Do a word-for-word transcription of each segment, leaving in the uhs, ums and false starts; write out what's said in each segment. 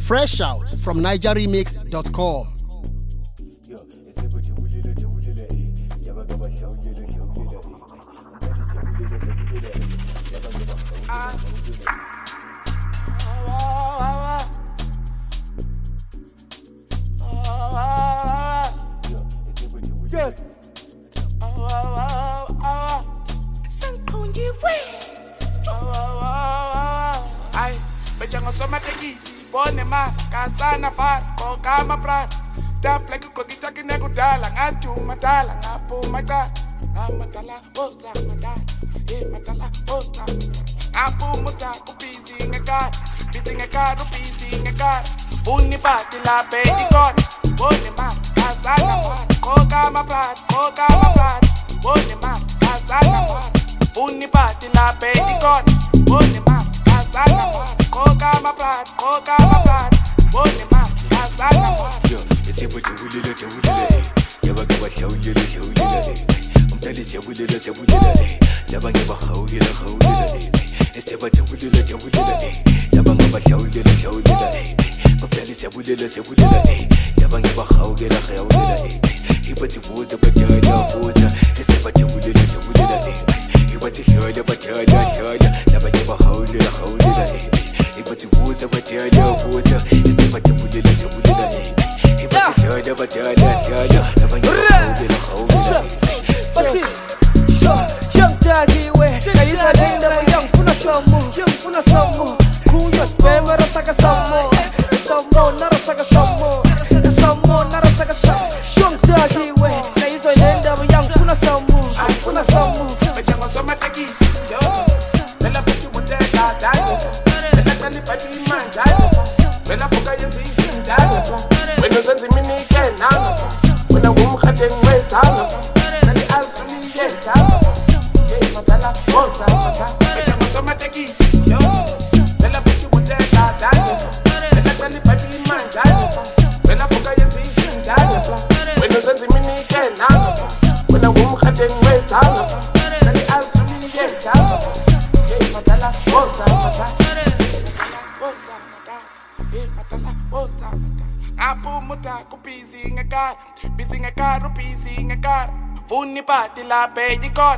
Fresh out from niger remix dot com. Yes. Ay, bechango soma tekisi, bone ma, kasana far, koka ma prat. Stop like uko kitaki nekudala, ngatu matala, ngapu mata, ngamatala, osa matala, eh matala, osa matala. Ngapu muta, kupizi ngekar, pizi ngekar, upizi ngekar. Uni pati la baby gone, bone ma, kasana far, koka ma prat, koka ma prat. Bone ma, kasana far, uni pati la baby gone, bone ma. Koka ma prat, koka ma prat, bone ma, kasana far. Yo, ese bote wulele te wulele, yaba gaba shawulele shawulele. Umtali se wulele se wulele, yaba gaba khawulele khawulele. Ese bote wulele te wulele, yaba gaba shawulele shawulele. Umtali se wulele se wulele, yaba gaba khawulele khawulele. Ibati vuza batala vuza, ese bote wulele te wulele. Ibati shola batala shola, yaba gaba khawulele khawulele. Ibati vuza batala vuza, ese bote wulele te wulele. Ibati shola batala shola, yaba gaba khawulele khawulele. Bati, young daddy we, kaiza denda mo young funa somo, young funa somo. Kuya spema rasaka somo, somo nara saka somo, somo nara saka somo. Young daddy we, kaiza denda mo young funa somo, funa somo. Bechango soma tekisi, yo. Bella putu muteka dai, bella tani pati manjai, bella fuka yezi dai. When the sense mini can now, when I won't have them wait out. Nani asuni yes out. Hey matala, osa matala. Bechango soma tekisi, yo. Bella putu muteka dai, bella tani pati manjai, bella fuka yezi dai. When the sense mini can now, when I won't have them wait out. Nani asuni yes out. Hey matala, osa matala. Osa matala. Hey matala, osa matala. Apu muta kupizi ngekar, busy ngekar, busy ngekar. Funi pati la baby gone.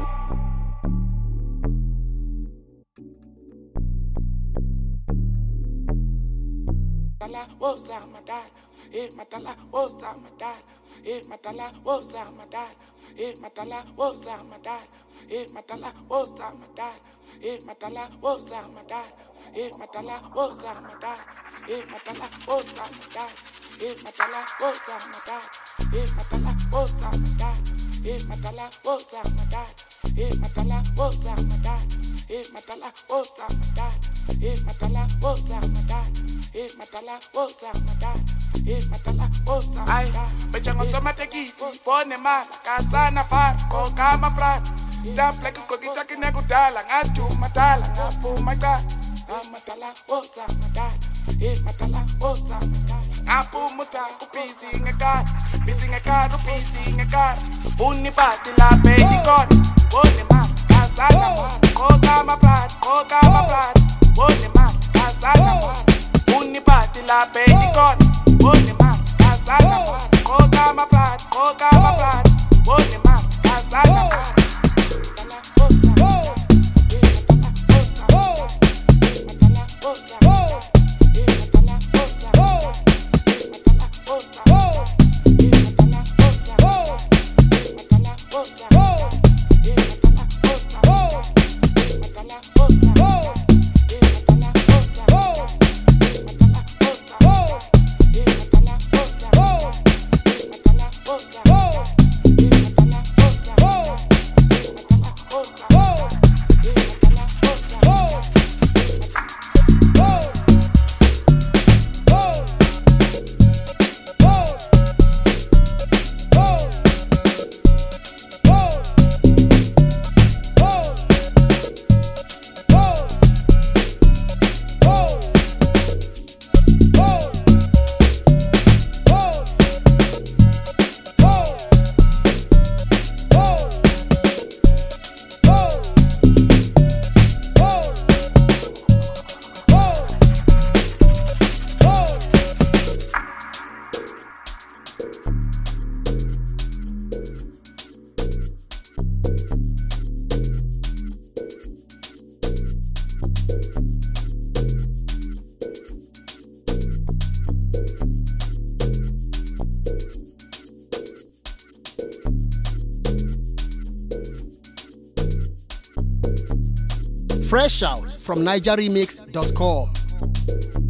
Matala osa matala, eh matala osa matala, eh matala osa matala, eh matala osa matala, eh matala osa matala, eh matala osa matala, eh matala osa matala, eh matala osa matala, eh matala osa matala, eh matala osa matala, eh matala osa matala, eh matala osa matala, eh matala osa matala, eh matala osa matala, eh matala osa matala, eh matala osa. Ay, bechango soma tekisi, fone ma, kasana far, koka ma prat. Stop like uko kitaki nekudala, ngatu matala, ngafu matala, matala osa matala, eh matala osa matala. Apu muta kupizi ngekar, busy ngekar, busy ngekar. Uni pati la baby gone, bone ma, kasana far, koka ma prat, koka ma prat, bone ma, kasana far. Uni pati la baby gone, bone ma, kasana far, koka ma prat, koka ma prat, bone ma, kasana far. Oh! Fresh out from niger remix dot com.